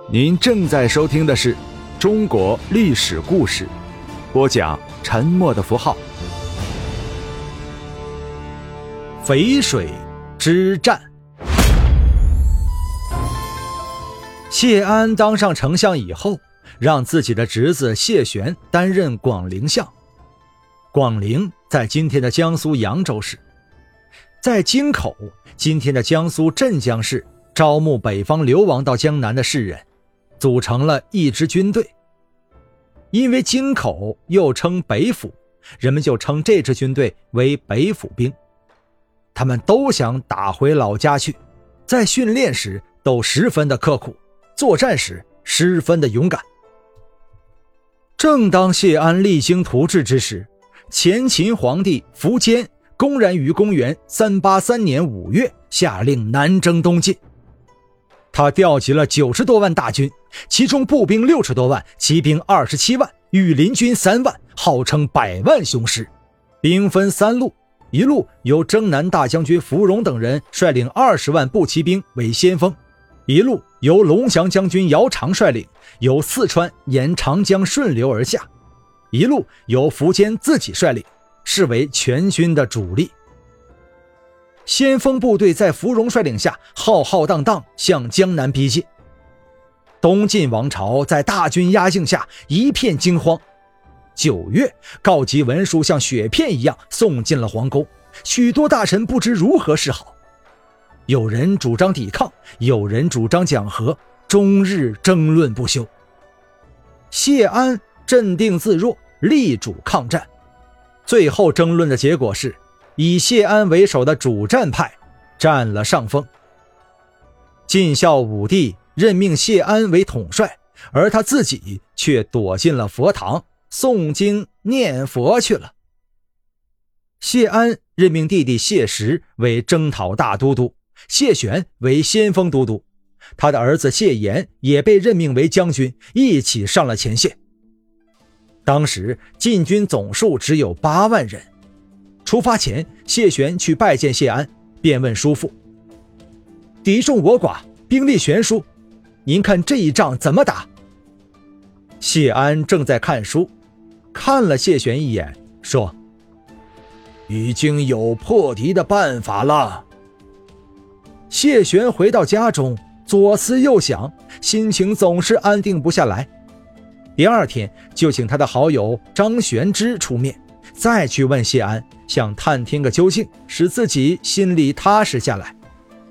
您正在收听的是中国历史故事，播讲沉默的符号。淝水之战。谢安当上丞相以后，让自己的侄子谢玄担任广陵相。广陵在今天的江苏扬州市，在京口，今天的江苏镇江市，招募北方流亡到江南的士人，组成了一支军队。因为京口又称北府，人们就称这支军队为北府兵。他们都想打回老家去，在训练时都十分的刻苦，作战时十分的勇敢。正当谢安励精图治之时，前秦皇帝苻坚公然于公元383年5月下令南征东晋。他调集了90多万大军，其中步兵60多万，骑兵27万，羽林军3万，号称100万雄师。兵分3路，一路由征南大将军芙蓉等人率领20万步骑兵为先锋，一路由龙翔将军姚常率领，由四川沿长江顺流而下，一路由苻坚自己率领，视为全军的主力。先锋部队在芙蓉率领下浩浩荡荡向江南逼近。东晋王朝在大军压境下一片惊慌。9月，告急文书像雪片一样送进了皇宫，许多大臣不知如何是好。有人主张抵抗，有人主张讲和，终日争论不休。谢安镇定自若，力主抗战。最后争论的结果是，以谢安为首的主战派占了上风。晋孝武帝任命谢安为统帅，而他自己却躲进了佛堂，诵经念佛去了。谢安任命弟弟谢石为征讨大都督，谢玄为先锋都督，他的儿子谢岩也被任命为将军，一起上了前线。当时晋军总数只有8万人。出发前，谢玄去拜见谢安，便问叔父：敌众我寡，兵力悬殊，您看这一仗怎么打？谢安正在看书，看了谢玄一眼，说：已经有破敌的办法了。谢玄回到家中，左思右想，心情总是安定不下来。第二天就请他的好友张玄之出面，再去问谢安，想探听个究竟，使自己心里踏实下来。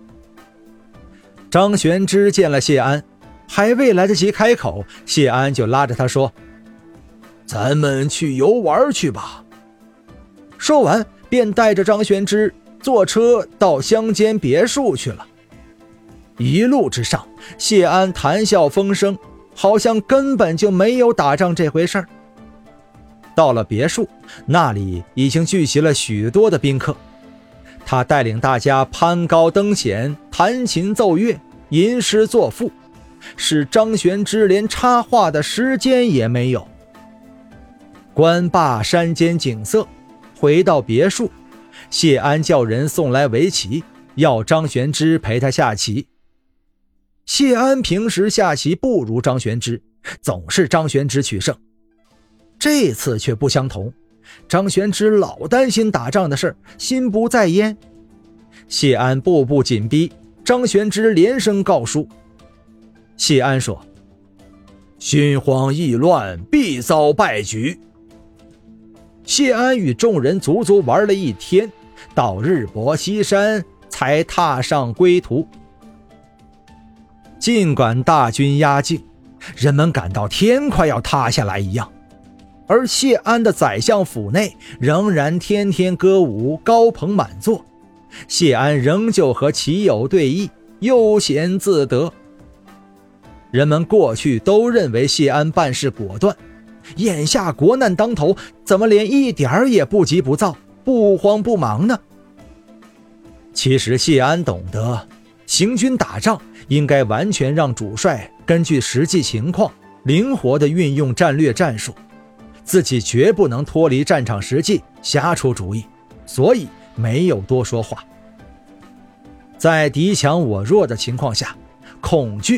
张玄之见了谢安，还未来得及开口，谢安就拉着他说：咱们去游玩去吧。说完便带着张玄之坐车到乡间别墅去了。一路之上，谢安谈笑风生，好像根本就没有打仗这回事儿。到了别墅，那里已经聚集了许多的宾客。他带领大家攀高登险，弹琴奏乐，吟诗作赋，使张玄之连插话的时间也没有。观罢山间景色，回到别墅，谢安叫人送来围棋，要张玄之陪他下棋。谢安平时下棋不如张玄之，总是张玄之取胜。这次却不相同，张玄之老担心打仗的事，心不在焉。谢安步步紧逼，张玄之连声告书。谢安说：心慌意乱，必遭败局。谢安与众人足足玩了一天，到日薄西山才踏上归途。尽管大军压境，人们感到天快要塌下来一样，而谢安的宰相府内仍然天天歌舞，高朋满座。谢安仍旧和棋友对弈，悠闲自得。人们过去都认为谢安办事果断，眼下国难当头，怎么连一点儿也不急不躁，不慌不忙呢？其实谢安懂得，行军打仗应该完全让主帅根据实际情况灵活地运用战略战术，自己绝不能脱离战场实际瞎出主意，所以没有多说话。在敌强我弱的情况下，恐惧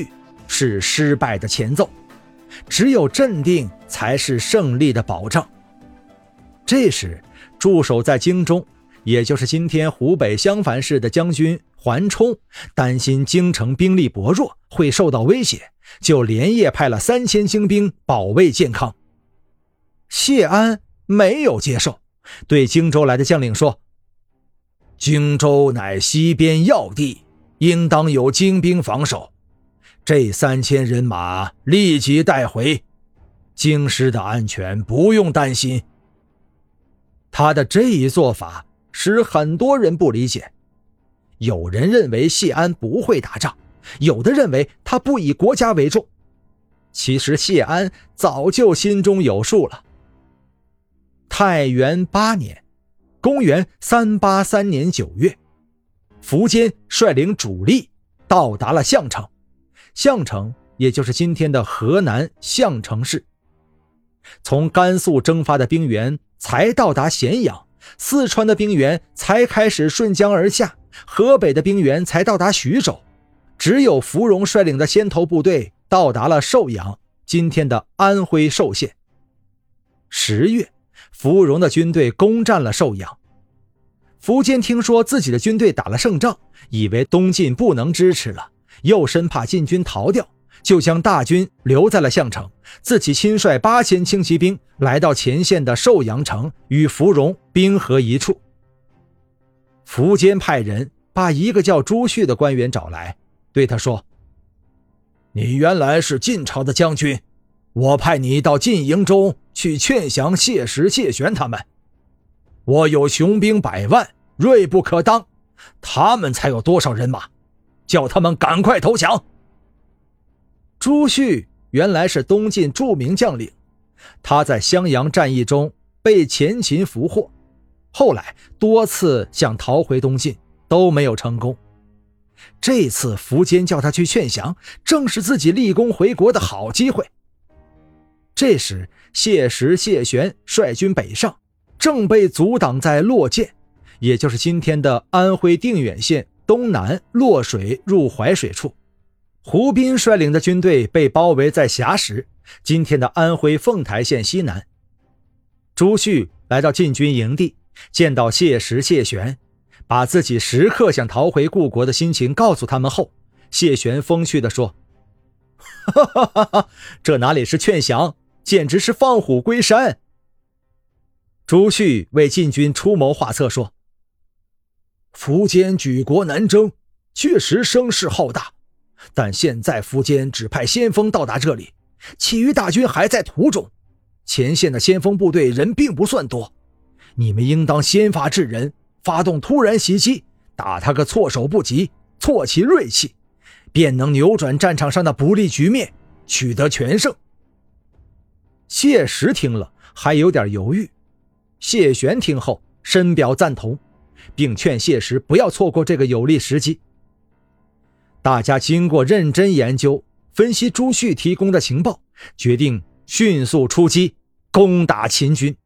是失败的前奏，只有镇定才是胜利的保障。这时，驻守在京中，也就是今天湖北襄樊市的将军桓冲，担心京城兵力薄弱会受到威胁，就连夜派了3000精兵保卫健康。谢安没有接受，对荆州来的将领说：荆州乃西边要地，应当有精兵防守，这3000人马立即带回，京师的安全不用担心。他的这一做法使很多人不理解，有人认为谢安不会打仗，有的认为他不以国家为重。其实谢安早就心中有数了。太元8年，公元383年9月，苻坚率领主力到达了项城，项城也就是今天的河南项城市。从甘肃征发的兵员才到达咸阳，四川的兵员才开始顺江而下，河北的兵员才到达徐州，只有芙蓉率领的先头部队到达了寿阳，今天的安徽寿县。10月，芙蓉的军队攻占了寿阳。苻坚听说自己的军队打了胜仗，以为东晋不能支持了，又生怕晋军逃掉，就将大军留在了项城，自己亲率8000轻骑兵来到前线的寿阳城，与芙蓉兵合一处。苻坚派人把一个叫朱旭的官员找来，对他说：你原来是晋朝的将军，我派你到晋营中去劝降谢石、谢玄他们。我有雄兵100万，锐不可当，他们才有多少人马？叫他们赶快投降。朱旭原来是东晋著名将领，他在襄阳战役中被前秦俘获，后来多次想逃回东晋，都没有成功。这次苻坚叫他去劝降，正是自己立功回国的好机会。这时谢石、谢玄率军北上，正被阻挡在洛涧，也就是今天的安徽定远县东南洛水入淮水处。胡斌率领的军队被包围在峡石，今天的安徽凤台县西南。朱旭来到晋军营地，见到谢石、谢玄，把自己时刻想逃回故国的心情告诉他们后，谢玄风趣地说：哈哈哈哈，这哪里是劝降，简直是放虎归山。朱旭为晋军出谋划策说：苻坚举国南征，确实声势浩大，但现在苻坚只派先锋到达这里，其余大军还在途中，前线的先锋部队人并不算多，你们应当先发制人，发动突然袭击，打他个措手不及，挫其锐气，便能扭转战场上的不利局面，取得全胜。谢石听了还有点犹豫，谢玄听后深表赞同，并劝谢石不要错过这个有利时机。大家经过认真研究，分析朱旭提供的情报，决定迅速出击，攻打秦军。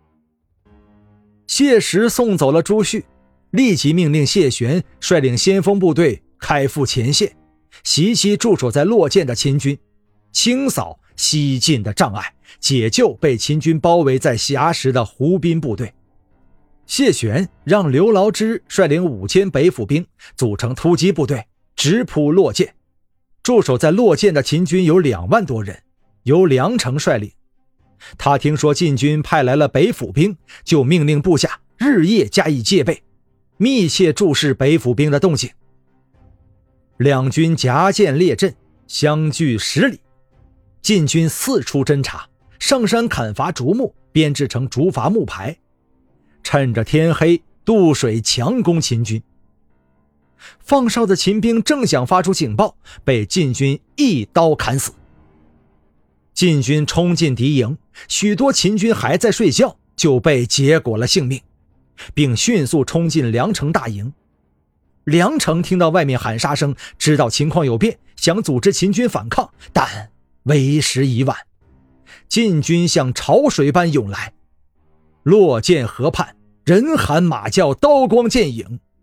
谢石送走了朱旭，立即命令谢玄率领先锋部队开赴前线，袭击驻守在洛涧的秦军，清扫西晋的障碍，解救被秦军包围在峡石的胡斌部队。谢玄让刘牢之率领5000北府兵组成突击部队，直扑洛涧。驻守在洛涧的秦军有2万多人，由梁成率领。他听说晋军派来了北府兵，就命令部下日夜加以戒备，密切注视北府兵的动静。两军夹剑列阵，相距10里。晋军四处侦察，上山砍伐竹木，编制成竹筏木排，趁着天黑渡水强攻秦军。放哨的秦兵正想发出警报，被晋军一刀砍死。晋军冲进敌营，许多秦军还在睡觉，就被结果了性命，并迅速冲进梁城大营。梁成听到外面喊杀声，知道情况有变，想组织秦军反抗，但为时已晚。晋军像潮水般涌来，洛涧河畔人喊马叫，刀光剑影。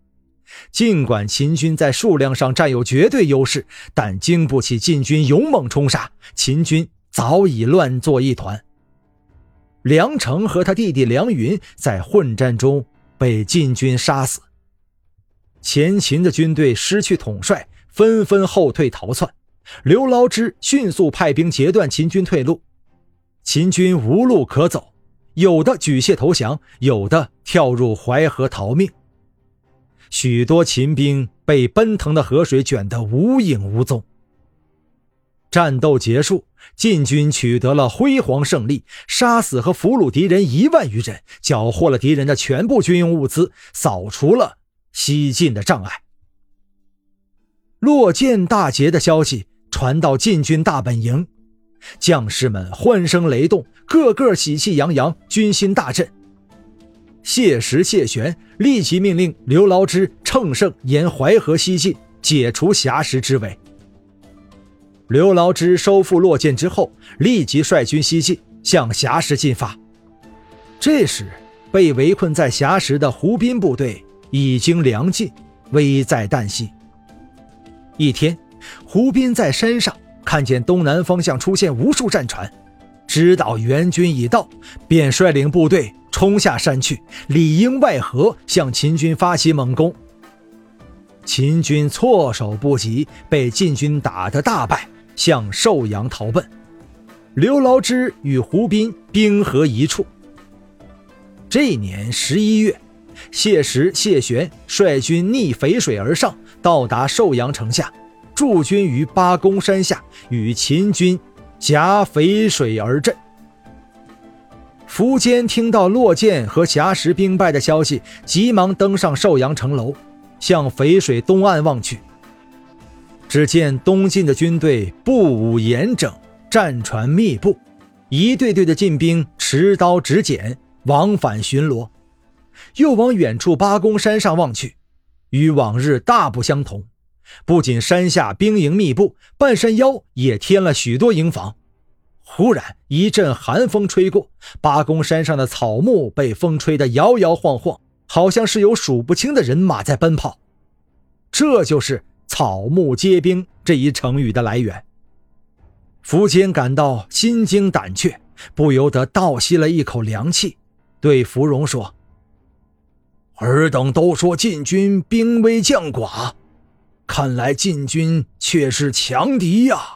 尽管秦军在数量上占有绝对优势，但经不起晋军勇猛冲杀，秦军早已乱作一团。梁成和他弟弟梁云在混战中被晋军杀死。前秦的军队失去统帅，纷纷后退逃窜。刘牢之迅速派兵截断秦军退路，秦军无路可走，有的举械投降，有的跳入淮河逃命。许多秦兵被奔腾的河水卷得无影无踪。战斗结束，晋军取得了辉煌胜利，杀死和俘虏敌人1万余人，缴获了敌人的全部军用物资，扫除了西晋的障碍。洛涧大捷的消息传到晋军大本营，将士们欢声雷动，个个喜气洋洋，军心大振。谢石、谢玄立即命令刘牢之乘胜沿淮河西进，解除挟持之围。刘牢之收复洛涧之后，立即率军西进，向挟石进发。这时被围困在挟石的胡斌部队已经粮尽，危在旦夕。一天，胡斌在山上看见东南方向出现无数战船，知道援军已到，便率领部队冲下山去，里应外合，向秦军发起猛攻。秦军措手不及，被晋军打得大败，向寿阳逃奔。刘牢之与胡斌兵合一处。这年11月，谢石、谢玄率军逆淝水而上，到达寿阳城下，驻军于八公山下，与秦军夹淝水而阵。苻坚听到洛涧和挟石兵败的消息，急忙登上寿阳城楼，向淝水东岸望去。只见东晋的军队步武严整，战船密布，一队队的晋兵持刀执锏，往返巡逻。又往远处八公山上望去，与往日大不相同，不仅山下兵营密布，半山腰也添了许多营房。忽然一阵寒风吹过，八公山上的草木被风吹得摇摇晃晃，好像是有数不清的人马在奔跑。这就是草木皆兵这一成语的来源。苻坚感到心惊胆怯，不由得倒吸了一口凉气，对芙蓉说：“尔等都说晋军兵微将寡，看来晋军却是强敌呀。”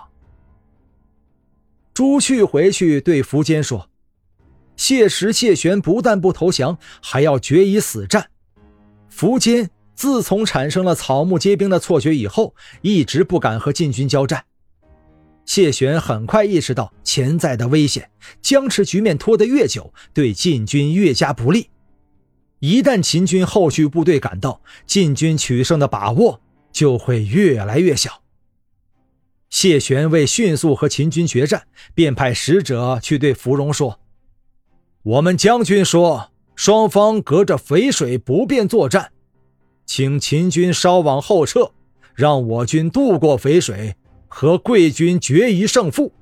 朱旭回去对苻坚说：“谢石、谢玄不但不投降，还要决一死战。”苻坚自从产生了草木皆兵的错觉以后，一直不敢和晋军交战。谢玄很快意识到潜在的危险，僵持局面拖得越久，对晋军越加不利。一旦秦军后续部队赶到，晋军取胜的把握就会越来越小。谢玄为迅速和秦军决战，便派使者去对芙蓉说：“我们将军说，双方隔着淝水不便作战，请秦军稍往后撤，让我军渡过淝水，和贵军决一胜负。”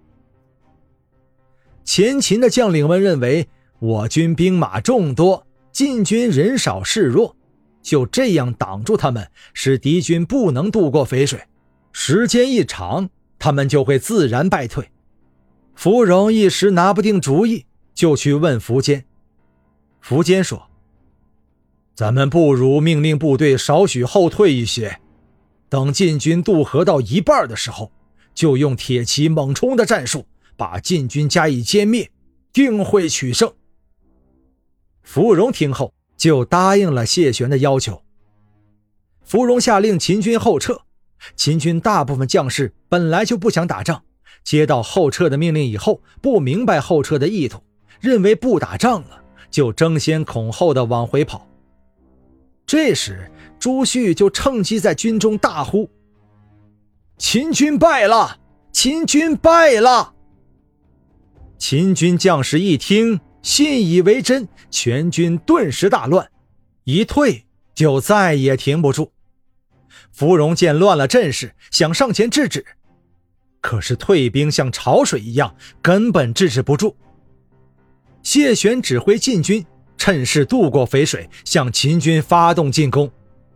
前秦的将领们认为我军兵马众多，晋军人少势弱，就这样挡住他们，使敌军不能渡过淝水，时间一长，他们就会自然败退。芙蓉一时拿不定主意，就去问苻坚。苻坚说：“咱们不如命令部队少许后退一些，等晋军渡河到一半的时候，就用铁骑猛冲的战术，把晋军加以歼灭，定会取胜。”芙蓉听后就答应了谢玄的要求。芙蓉下令秦军后撤，秦军大部分将士本来就不想打仗，接到后撤的命令以后，不明白后撤的意图，认为不打仗了，就争先恐后的往回跑。这时朱旭就趁机在军中大呼：“秦军败了！秦军败了！”秦军将士一听，信以为真，全军顿时大乱，一退就再也停不住。芙蓉见乱了阵势，想上前制止，可是退兵像潮水一样，根本制止不住。谢玄指挥晋军趁势渡过淝水，向秦军发动进攻。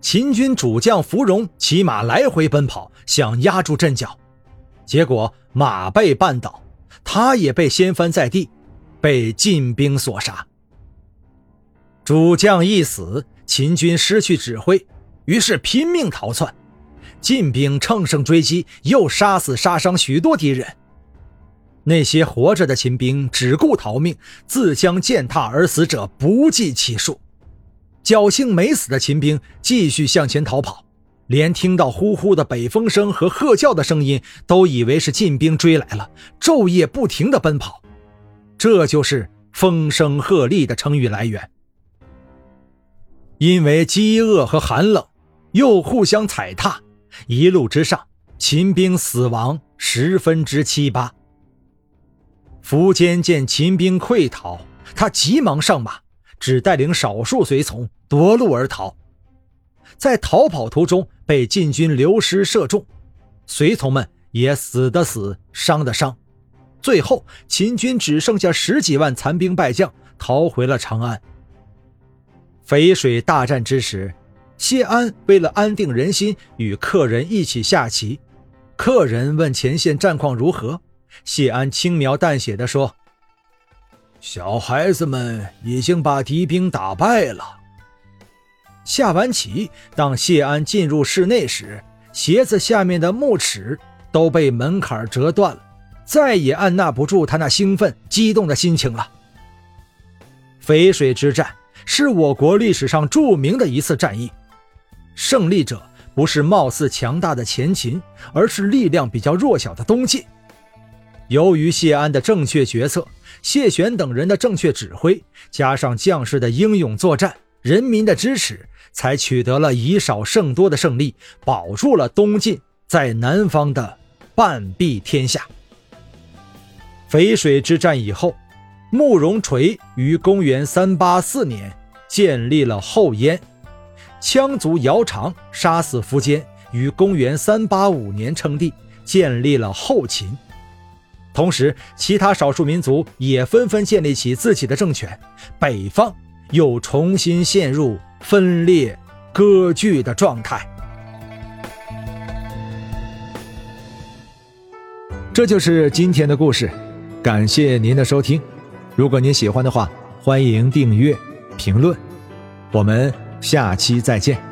秦军主将芙蓉骑马来回奔跑，想压住阵脚，结果马被绊倒，他也被掀翻在地，被晋兵所杀。主将一死，秦军失去指挥，于是拼命逃窜。晋兵乘胜追击，又杀死杀伤许多敌人。那些活着的秦兵只顾逃命，自相践踏而死者不计其数。侥幸没死的秦兵继续向前逃跑，连听到呼呼的北风声和喝叫的声音都以为是晋兵追来了，昼夜不停地奔跑。这就是风声鹤唳的成语来源。因为饥饿和寒冷，又互相踩踏，一路之上，秦兵死亡8%。苻坚见秦兵溃逃，他急忙上马，只带领少数随从夺路而逃。在逃跑途中被晋军流矢射中，随从们也死的死，伤的伤。最后秦军只剩下10几万残兵败将，逃回了长安。淝水大战之时，谢安为了安定人心，与客人一起下棋。客人问前线战况如何，谢安轻描淡写地说：小孩子们已经把敌兵打败了。下完棋，当谢安进入室内时，鞋子下面的木齿都被门槛折断了，再也按捺不住他那兴奋激动的心情了。淝水之战是我国历史上著名的一次战役，胜利者不是貌似强大的前秦，而是力量比较弱小的东晋。由于谢安的正确决策，谢玄等人的正确指挥，加上将士的英勇作战，人民的支持，才取得了以少胜多的胜利，保住了东晋在南方的半壁天下。淝水之战以后，慕容垂于公元384年建立了后燕，羌族姚苌杀死苻坚，于公元385年称帝，建立了后秦。同时其他少数民族也纷纷建立起自己的政权，北方又重新陷入分裂割据的状态。这就是今天的故事，感谢您的收听。如果您喜欢的话，欢迎订阅评论，我们下期再见。